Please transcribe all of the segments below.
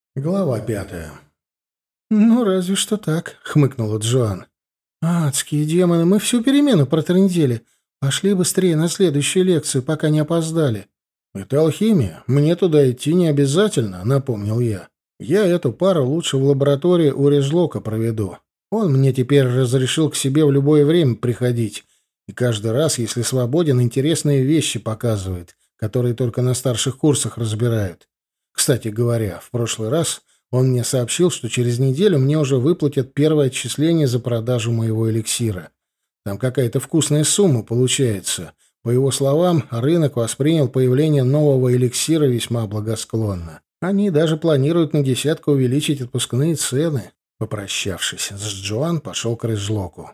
Глава 5. «Ну, разве что так», — хмыкнула Джоан. «Адские демоны, мы всю перемену протрындели. Пошли быстрее на следующую лекцию, пока не опоздали». «Это алхимия. Мне туда идти не обязательно», — напомнил я. «Я эту пару лучше в лаборатории у Режлока проведу. Он мне теперь разрешил к себе в любое время приходить. И каждый раз, если свободен, интересные вещи показывает, которые только на старших курсах разбирают. Кстати говоря, в прошлый раз он мне сообщил, что через неделю мне уже выплатят первое отчисление за продажу моего эликсира. Там какая-то вкусная сумма получается. По его словам, рынок воспринял появление нового эликсира весьма благосклонно. Они даже планируют на десятку увеличить отпускные цены. Попрощавшись с Джоан, пошел к Рыжлоку.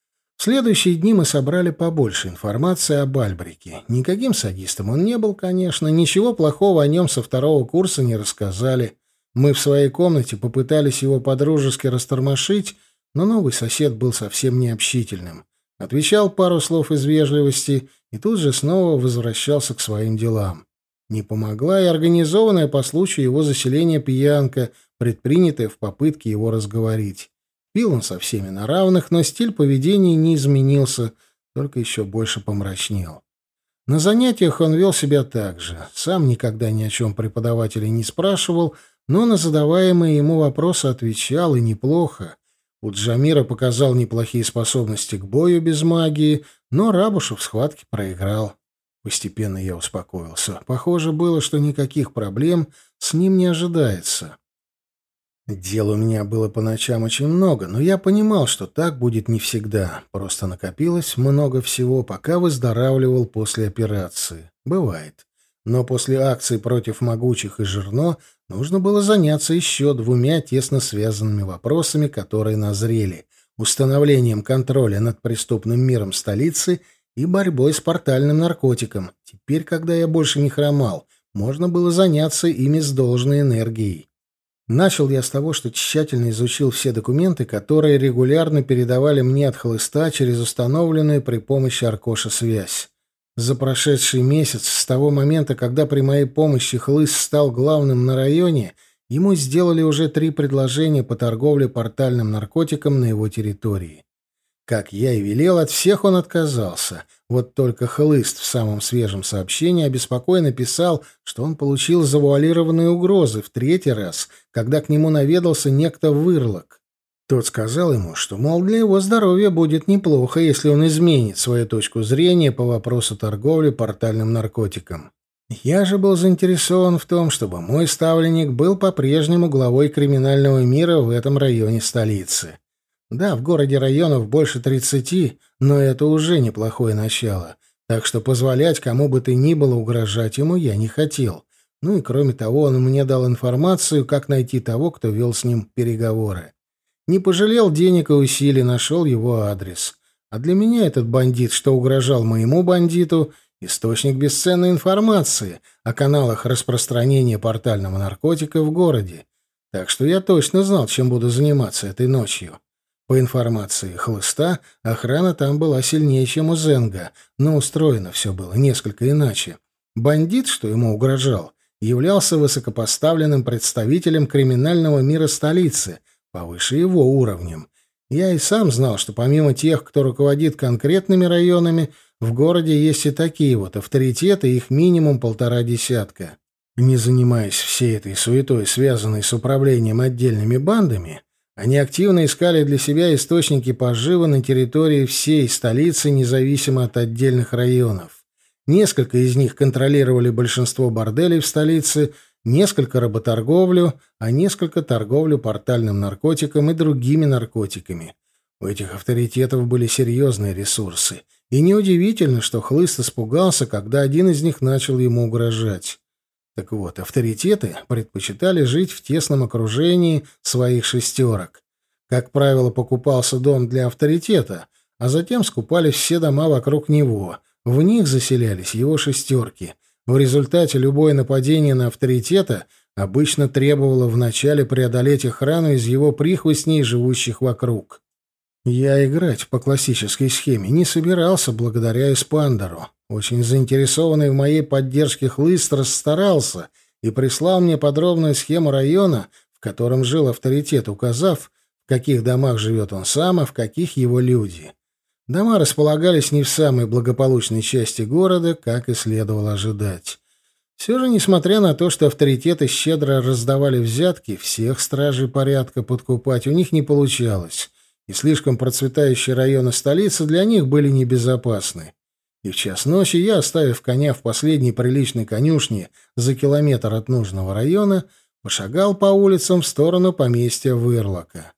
В следующие дни мы собрали побольше информации об Альбрике. Никаким садистом он не был, конечно, ничего плохого о нем со второго курса не рассказали. Мы в своей комнате попытались его подружески растормошить, но новый сосед был совсем необщительным. Отвечал пару слов из вежливости и тут же снова возвращался к своим делам. Не помогла и организованная по случаю его заселения пьянка, предпринятая в попытке его разговорить. Пил он со всеми на равных, но стиль поведения не изменился, только еще больше помрачнел. На занятиях он вел себя так же. Сам никогда ни о чем преподавателя не спрашивал, но на задаваемые ему вопросы отвечал, и неплохо. У Джамира показал неплохие способности к бою без магии, но Рабуша в схватке проиграл. Постепенно я успокоился. Похоже было, что никаких проблем с ним не ожидается. Дел у меня было по ночам очень много, но я понимал, что так будет не всегда. Просто накопилось много всего, пока выздоравливал после операции. Бывает. Но после акции против могучих и Жирно нужно было заняться еще двумя тесно связанными вопросами, которые назрели: установлением контроля над преступным миром столицы и борьбой с портальным наркотиком. Теперь, когда я больше не хромал, можно было заняться ими с должной энергией. Начал я с того, что тщательно изучил все документы, которые регулярно передавали мне от хлыста через установленную при помощи Аркоша связь. За прошедший месяц, с того момента, когда при моей помощи хлыст стал главным на районе, ему сделали уже 3 предложения по торговле портальным наркотиком на его территории. Как я и велел, от всех он отказался. Вот только хлыст в самом свежем сообщении обеспокоенно писал, что он получил завуалированные угрозы в 3-й раз, когда к нему наведался некто Вырлок. Тот сказал ему, что, мол, для его здоровья будет неплохо, если он изменит свою точку зрения по вопросу торговли портальным наркотиком. Я же был заинтересован в том, чтобы мой ставленник был по-прежнему главой криминального мира в этом районе столицы. Да, в городе районов больше 30, но это уже неплохое начало, так что позволять кому бы то ни было угрожать ему я не хотел. Ну и кроме того, он мне дал информацию, как найти того, кто вел с ним переговоры. Не пожалел денег и усилий, нашел его адрес. А для меня этот бандит, что угрожал моему бандиту, источник бесценной информации о каналах распространения портального наркотика в городе. Так что я точно знал, чем буду заниматься этой ночью. По информации хлыста, охрана там была сильнее, чем у Зенга, но устроено все было несколько иначе. Бандит, что ему угрожал, являлся высокопоставленным представителем криминального мира столицы, повыше его уровнем. Я и сам знал, что помимо тех, кто руководит конкретными районами, в городе есть и такие вот авторитеты, их минимум 1,5 десятка. Не занимаясь всей этой суетой, связанной с управлением отдельными бандами, они активно искали для себя источники пожива на территории всей столицы, независимо от отдельных районов. Несколько из них контролировали большинство борделей в столице, несколько работорговлю, а несколько торговлю портальным наркотиком и другими наркотиками. У этих авторитетов были серьезные ресурсы, и неудивительно, что хлыст испугался, когда один из них начал ему угрожать. Так вот, авторитеты предпочитали жить в тесном окружении своих шестерок. Как правило, покупался дом для авторитета, а затем скупались все дома вокруг него. В них заселялись его шестерки. В результате любое нападение на авторитета обычно требовало вначале преодолеть охрану из его прихвостней, живущих вокруг. Я играть по классической схеме не собирался благодаря Эспандеру. Очень заинтересованный в моей поддержке хлыст расстарался и прислал мне подробную схему района, в котором жил авторитет, указав, в каких домах живет он сам, а в каких его люди. Дома располагались не в самой благополучной части города, как и следовало ожидать. Все же, несмотря на то, что авторитеты щедро раздавали взятки, всех стражей порядка подкупать у них не получалось, и слишком процветающие районы столицы для них были небезопасны. И в час ночи я, оставив коня в последней приличной конюшне за километр от нужного района, пошагал по улицам в сторону поместья Вырлока.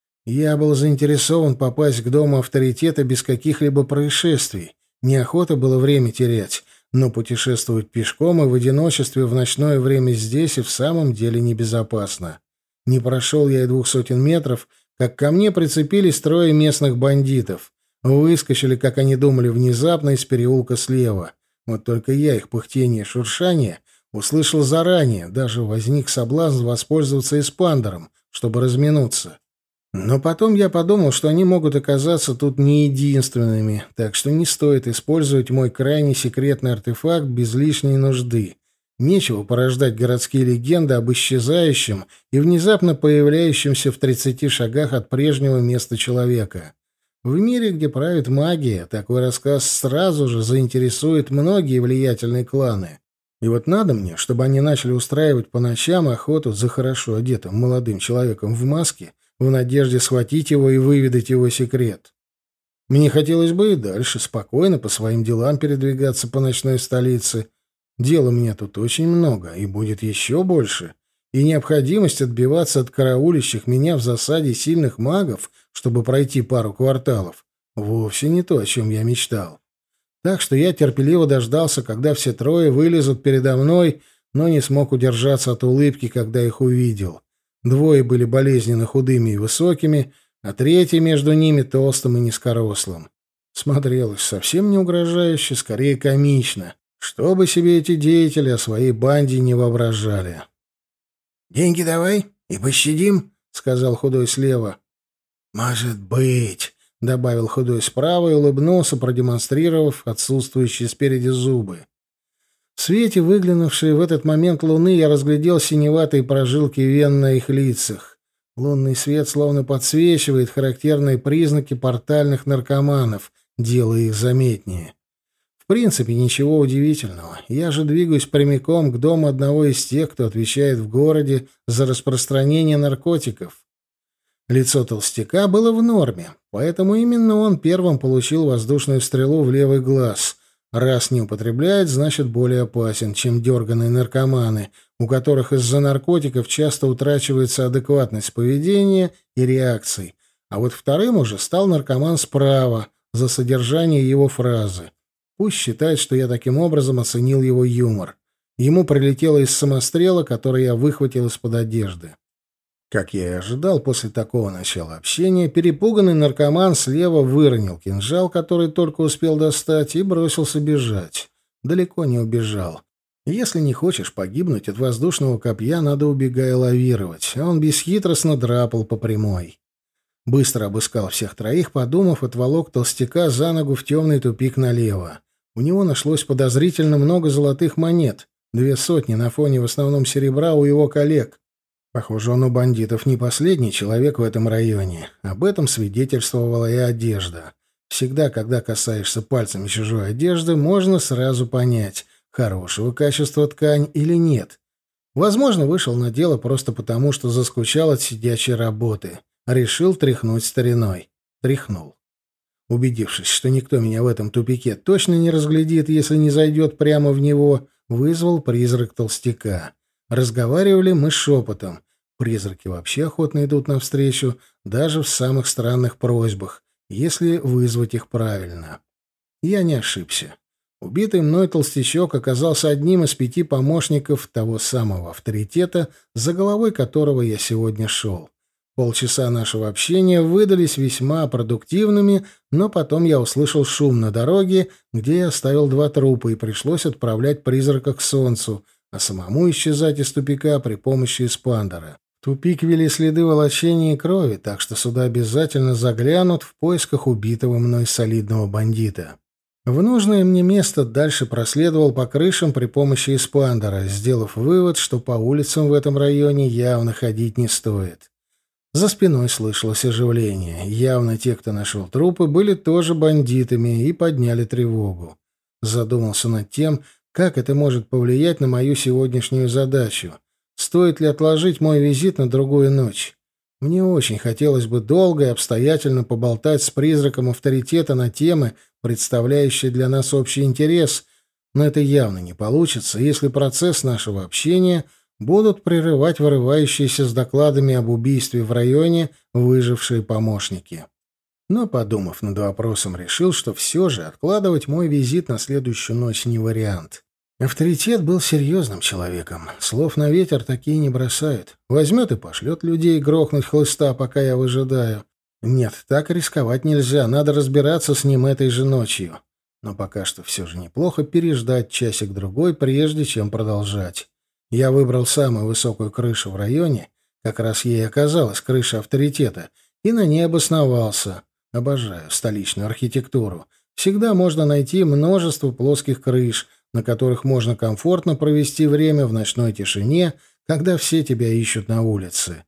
Я был заинтересован попасть к дому авторитета без каких-либо происшествий. Неохота было время терять, но путешествовать пешком и в одиночестве в ночное время здесь и в самом деле небезопасно. Не прошел я и 200 метров, как ко мне прицепились трое местных бандитов. Выскочили, как они думали, внезапно из переулка слева. Вот только я их пыхтение и шуршание услышал заранее, даже возник соблазн воспользоваться эспандером, чтобы разминуться. Но потом я подумал, что они могут оказаться тут не единственными, так что не стоит использовать мой крайне секретный артефакт без лишней нужды. Нечего порождать городские легенды об исчезающем и внезапно появляющемся в 30 шагах от прежнего места человека. В мире, где правит магия, такой рассказ сразу же заинтересует многие влиятельные кланы. И вот надо мне, чтобы они начали устраивать по ночам охоту за хорошо одетым молодым человеком в маске, в надежде схватить его и выведать его секрет. Мне хотелось бы и дальше спокойно по своим делам передвигаться по ночной столице. Дела мне тут очень много, и будет еще больше. И необходимость отбиваться от караулищих меня в засаде сильных магов, чтобы пройти пару кварталов, вовсе не то, о чем я мечтал. Так что я терпеливо дождался, когда все трое вылезут передо мной, но не смог удержаться от улыбки, когда их увидел. Двое были болезненно худыми и высокими, а третий между ними толстым и низкорослым. Смотрелось совсем не угрожающе, скорее комично, что бы себе эти деятели о своей банде не воображали. «Деньги давай и пощадим», — сказал худой слева. «Может быть», — добавил худой справа и улыбнулся, продемонстрировав отсутствующие спереди зубы. В свете, выглянувшей в этот момент луны, я разглядел синеватые прожилки вен на их лицах. Лунный свет словно подсвечивает характерные признаки портальных наркоманов, делая их заметнее. В принципе, ничего удивительного. Я же двигаюсь прямиком к дому одного из тех, кто отвечает в городе за распространение наркотиков. Лицо толстяка было в норме, поэтому именно он первым получил воздушную стрелу в левый глаз. Раз не употребляет, значит более опасен, чем дерганые наркоманы, у которых из-за наркотиков часто утрачивается адекватность поведения и реакций. А вот вторым уже стал наркоман справа за содержание его фразы. Пусть считает, что я таким образом оценил его юмор. Ему прилетело из самострела, который я выхватил из-под одежды. Как я и ожидал, после такого начала общения, перепуганный наркоман слева выронил кинжал, который только успел достать, и бросился бежать. Далеко не убежал. Если не хочешь погибнуть от воздушного копья, надо, убегая, лавировать, а он бесхитростно драпал по прямой. Быстро обыскал всех троих, подумав, отволок толстяка за ногу в темный тупик налево. У него нашлось подозрительно много золотых монет, 200 на фоне в основном серебра у его коллег. Похоже, он у бандитов не последний человек в этом районе. Об этом свидетельствовала и одежда. Всегда, когда касаешься пальцами чужой одежды, можно сразу понять, хорошего качества ткань или нет. Возможно, вышел на дело просто потому, что заскучал от сидячей работы. Решил тряхнуть стариной. Тряхнул. Убедившись, что никто меня в этом тупике точно не разглядит, если не зайдет прямо в него, вызвал призрак толстяка. Разговаривали мы шепотом. Призраки вообще охотно идут навстречу, даже в самых странных просьбах, если вызвать их правильно. Я не ошибся. Убитый мной толстячок оказался одним из 5 помощников того самого авторитета, за головой которого я сегодня шел. Полчаса нашего общения выдались весьма продуктивными, но потом я услышал шум на дороге, где я оставил 2 трупа, и пришлось отправлять призрака к солнцу, а самому исчезать из тупика при помощи эспандера. В тупик вели следы волочения и крови, так что сюда обязательно заглянут в поисках убитого мной солидного бандита. В нужное мне место дальше проследовал по крышам при помощи эспандера, сделав вывод, что по улицам в этом районе явно ходить не стоит. За спиной слышалось оживление. Явно те, кто нашел трупы, были тоже бандитами и подняли тревогу. Задумался над тем, как это может повлиять на мою сегодняшнюю задачу. Стоит ли отложить мой визит на другую ночь? Мне очень хотелось бы долго и обстоятельно поболтать с призраком авторитета на темы, представляющие для нас общий интерес, но это явно не получится, если процесс нашего общения будут прерывать вырывающиеся с докладами об убийстве в районе выжившие помощники. Но, подумав над вопросом, решил, что все же откладывать мой визит на следующую ночь не вариант. Авторитет был серьезным человеком. Слов на ветер такие не бросают. Возьмет и пошлет людей грохнуть хлыста, пока я выжидаю. Нет, так рисковать нельзя, надо разбираться с ним этой же ночью. Но пока что все же неплохо переждать часик-другой, прежде чем продолжать. Я выбрал самую высокую крышу в районе, как раз ей оказалась крыша авторитета, и на ней обосновался. Обожаю столичную архитектуру. Всегда можно найти множество плоских крыш, на которых можно комфортно провести время в ночной тишине, когда все тебя ищут на улице.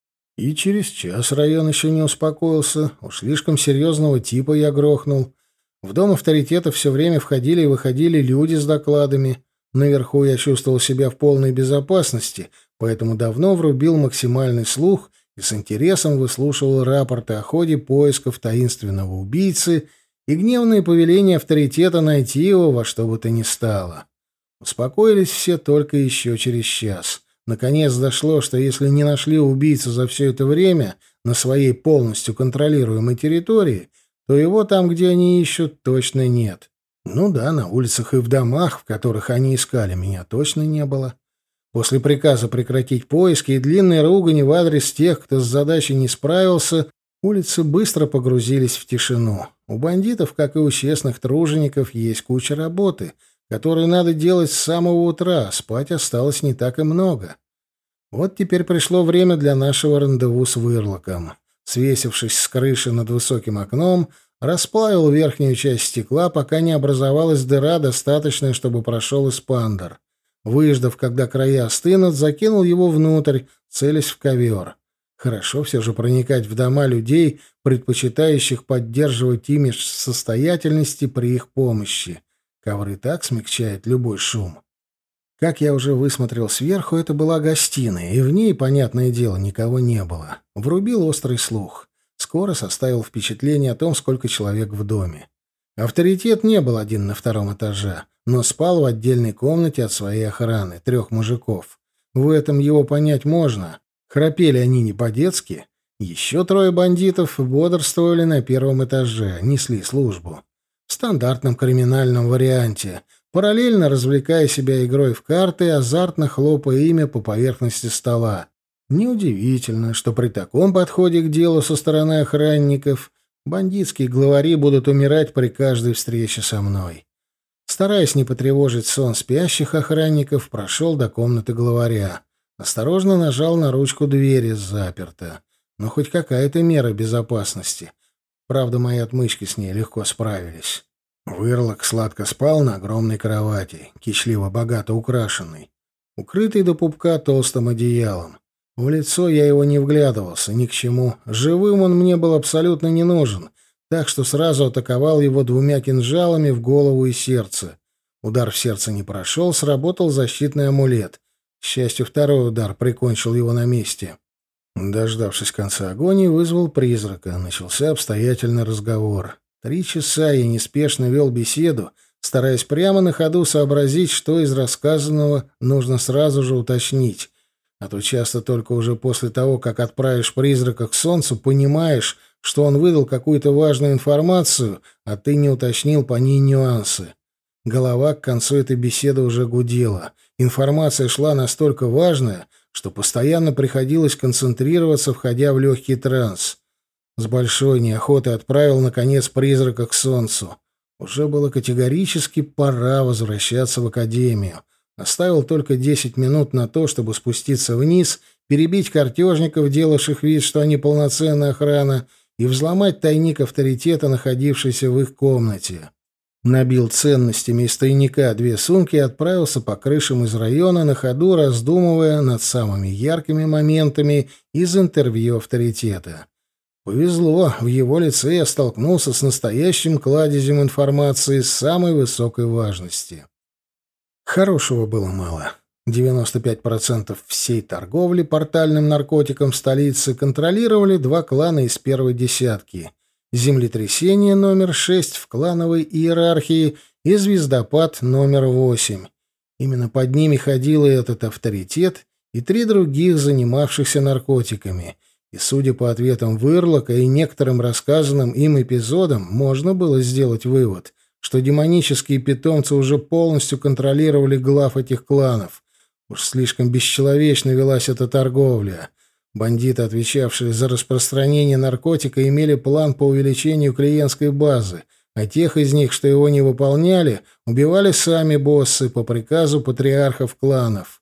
И через час район еще не успокоился, уж слишком серьезного типа я грохнул. В дом авторитета все время входили и выходили люди с докладами. Наверху я чувствовал себя в полной безопасности, поэтому давно врубил максимальный слух и с интересом выслушивал рапорты о ходе поисков таинственного убийцы и гневные повеления авторитета найти его во что бы то ни стало. Успокоились все только еще через час. Наконец дошло, что если не нашли убийцу за все это время на своей полностью контролируемой территории, то его там, где они ищут, точно нет. Ну да, на улицах и в домах, в которых они искали, меня точно не было. После приказа прекратить поиски и длинной ругани в адрес тех, кто с задачей не справился, улицы быстро погрузились в тишину. У бандитов, как и у честных тружеников, есть куча работы, которую надо делать с самого утра, а спать осталось не так и много. Вот теперь пришло время для нашего рандеву с Вырлоком. Свесившись с крыши над высоким окном, расплавил верхнюю часть стекла, пока не образовалась дыра, достаточная, чтобы прошел эспандер. Выждав, когда края остынут, закинул его внутрь, целясь в ковер. Хорошо все же проникать в дома людей, предпочитающих поддерживать имидж состоятельности при их помощи. Ковры так смягчают любой шум. Как я уже высмотрел сверху, это была гостиная, и в ней, понятное дело, никого не было. Врубил острый слух. Скоро составил впечатление о том, сколько человек в доме. Авторитет не был один на втором этаже, но спал в отдельной комнате от своей охраны, 3 мужиков. В этом его понять можно. Храпели они не по-детски. Еще 3 бандитов бодрствовали на 1 этаже, несли службу. В стандартном криминальном варианте, параллельно развлекая себя игрой в карты, азартно хлопая ими по поверхности стола. Неудивительно, что при таком подходе к делу со стороны охранников бандитские главари будут умирать при каждой встрече со мной. Стараясь не потревожить сон спящих охранников, прошел до комнаты главаря. Осторожно нажал на ручку двери, заперта. Но хоть какая-то мера безопасности. Правда, мои отмычки с ней легко справились. Вырлок сладко спал на огромной кровати, кичливо богато украшенной, укрытый до пупка толстым одеялом. В лицо я его не вглядывался, ни к чему. Живым он мне был абсолютно не нужен, так что сразу атаковал его 2 кинжалами в голову и сердце. Удар в сердце не прошел, сработал защитный амулет. К счастью, 2-й удар прикончил его на месте. Дождавшись конца агонии, вызвал призрака. Начался обстоятельный разговор. 3 часа я неспешно вел беседу, стараясь прямо на ходу сообразить, что из рассказанного нужно сразу же уточнить. А то часто только уже после того, как отправишь призрака к солнцу, понимаешь, что он выдал какую-то важную информацию, а ты не уточнил по ней нюансы. Голова к концу этой беседы уже гудела. Информация шла настолько важная, что постоянно приходилось концентрироваться, входя в легкий транс. С большой неохотой отправил, наконец, призрака к солнцу. Уже было категорически пора возвращаться в академию. Оставил только 10 минут на то, чтобы спуститься вниз, перебить картежников, делавших вид, что они полноценная охрана, и взломать тайник авторитета, находившийся в их комнате. Набил ценностями из тайника 2 сумки и отправился по крышам из района, на ходу раздумывая над самыми яркими моментами из интервью авторитета. Повезло, в его лице я столкнулся с настоящим кладезем информации самой высокой важности. Хорошего было мало. 95% всей торговли портальным наркотиком столицы контролировали 2 клана из первой десятки: землетрясение номер 6 в клановой иерархии и звездопад номер 8. Именно под ними ходил и этот авторитет, и 3 других, занимавшихся наркотиками. И, судя по ответам Вырлока и некоторым рассказанным им эпизодам, можно было сделать вывод, что демонические питомцы уже полностью контролировали глав этих кланов. Уж слишком бесчеловечно велась эта торговля. Бандиты, отвечавшие за распространение наркотика, имели план по увеличению клиентской базы, а тех из них, что его не выполняли, убивали сами боссы по приказу патриархов кланов.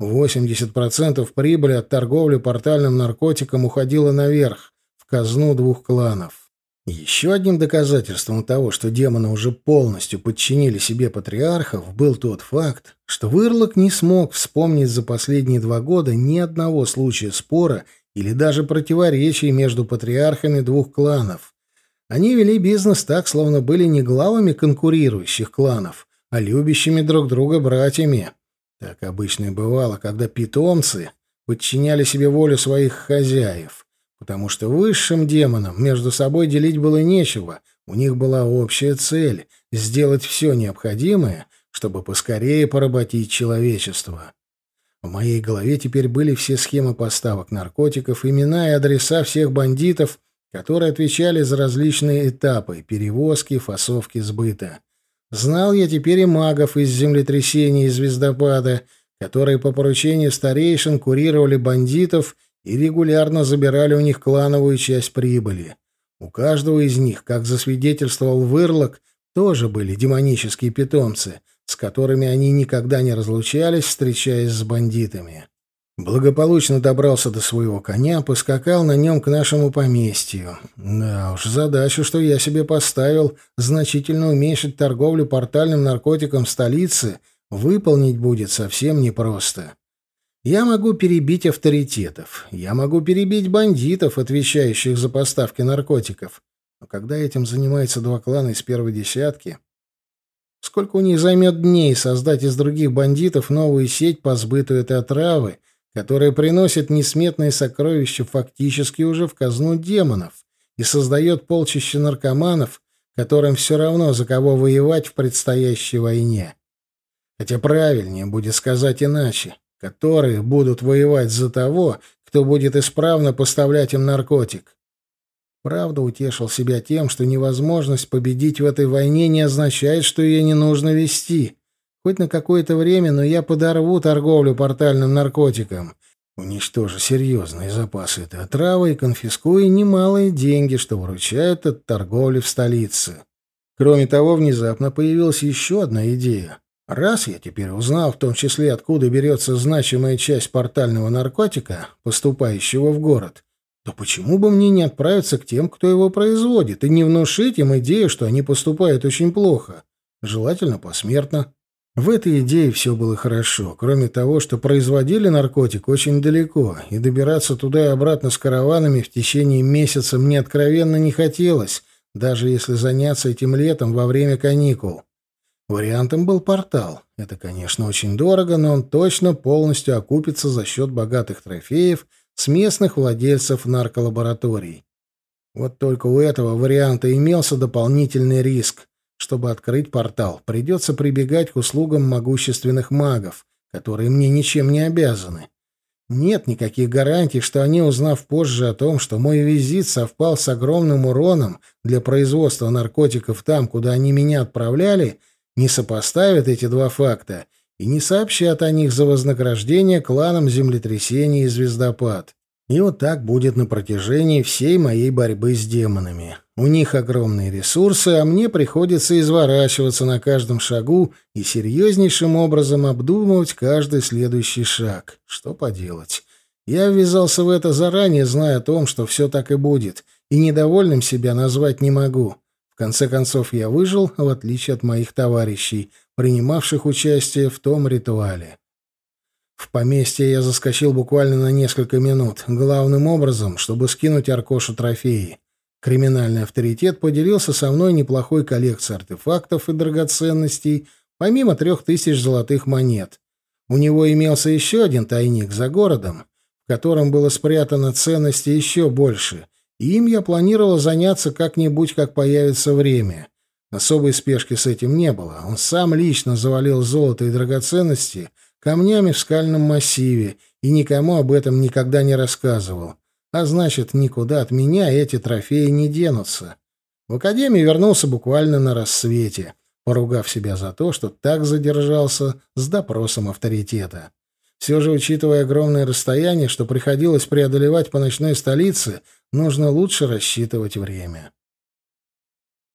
80% прибыли от торговли портальным наркотиком уходило наверх, в казну 2 кланов. Еще одним доказательством того, что демоны уже полностью подчинили себе патриархов, был тот факт, что Вырлок не смог вспомнить за последние 2 года ни одного случая спора или даже противоречий между патриархами 2 кланов. Они вели бизнес так, словно были не главами конкурирующих кланов, а любящими друг друга братьями. Так обычно и бывало, когда питомцы подчиняли себе волю своих хозяев. Потому что высшим демонам между собой делить было нечего, у них была общая цель — сделать все необходимое, чтобы поскорее поработить человечество. В моей голове теперь были все схемы поставок наркотиков, имена и адреса всех бандитов, которые отвечали за различные этапы — перевозки, фасовки, сбыта. Знал я теперь и магов из землетрясения и звездопада, которые по поручению старейшин курировали бандитов и регулярно забирали у них клановую часть прибыли. У каждого из них, как засвидетельствовал Вырлок, тоже были демонические питомцы, с которыми они никогда не разлучались, встречаясь с бандитами. Благополучно добрался до своего коня, поскакал на нем к нашему поместью. Да уж, задачу, что я себе поставил, значительно уменьшить торговлю портальным наркотиком в столице, выполнить будет совсем непросто. Я могу перебить авторитетов, я могу перебить бандитов, отвечающих за поставки наркотиков. Но когда этим занимаются 2 клана из первой десятки, сколько у них займет дней создать из других бандитов новую сеть по сбыту этой отравы, которая приносит несметные сокровища фактически уже в казну демонов и создает полчища наркоманов, которым все равно за кого воевать в предстоящей войне. Хотя правильнее будет сказать иначе, которые будут воевать за того, кто будет исправно поставлять им наркотик. Правда, утешил себя тем, что невозможность победить в этой войне не означает, что ее не нужно вести. Хоть на какое-то время, но я подорву торговлю портальным наркотиком, уничтожу серьезные запасы этой отравы и конфискую немалые деньги, что выручают от торговли в столице. Кроме того, внезапно появилась еще одна идея. Раз я теперь узнал, в том числе, откуда берется значимая часть портального наркотика, поступающего в город, то почему бы мне не отправиться к тем, кто его производит, и не внушить им идею, что они поступают очень плохо, желательно посмертно? В этой идее все было хорошо, кроме того, что производили наркотик очень далеко, и добираться туда и обратно с караванами в течение месяца мне откровенно не хотелось, даже если заняться этим летом во время каникул. Вариантом был портал. Это, конечно, очень дорого, но он точно полностью окупится за счет богатых трофеев с местных владельцев нарколабораторий. Вот только у этого варианта имелся дополнительный риск. Чтобы открыть портал, придется прибегать к услугам могущественных магов, которые мне ничем не обязаны. Нет никаких гарантий, что они, узнав позже о том, что мой визит совпал с огромным уроном для производства наркотиков там, куда они меня отправляли, не сопоставят эти 2 факта и не сообщат о них за вознаграждение кланам землетрясения и звездопад. И вот так будет на протяжении всей моей борьбы с демонами. У них огромные ресурсы, а мне приходится изворачиваться на каждом шагу и серьезнейшим образом обдумывать каждый следующий шаг. Что поделать? Я ввязался в это заранее, зная о том, что все так и будет, и недовольным себя назвать не могу. В конце концов, я выжил, в отличие от моих товарищей, принимавших участие в том ритуале. В поместье я заскочил буквально на несколько минут, главным образом, чтобы скинуть Аркошу трофеи. Криминальный авторитет поделился со мной неплохой коллекцией артефактов и драгоценностей, помимо 3000 золотых монет. У него имелся еще один тайник за городом, в котором было спрятано ценности еще больше, и им я планировал заняться как-нибудь, как появится время. Особой спешки с этим не было. Он сам лично завалил золото и драгоценности камнями в скальном массиве и никому об этом никогда не рассказывал. А значит, никуда от меня эти трофеи не денутся. В академию вернулся буквально на рассвете, поругав себя за то, что так задержался с допросом авторитета. Все же, учитывая огромное расстояние, что приходилось преодолевать по ночной столице, нужно лучше рассчитывать время.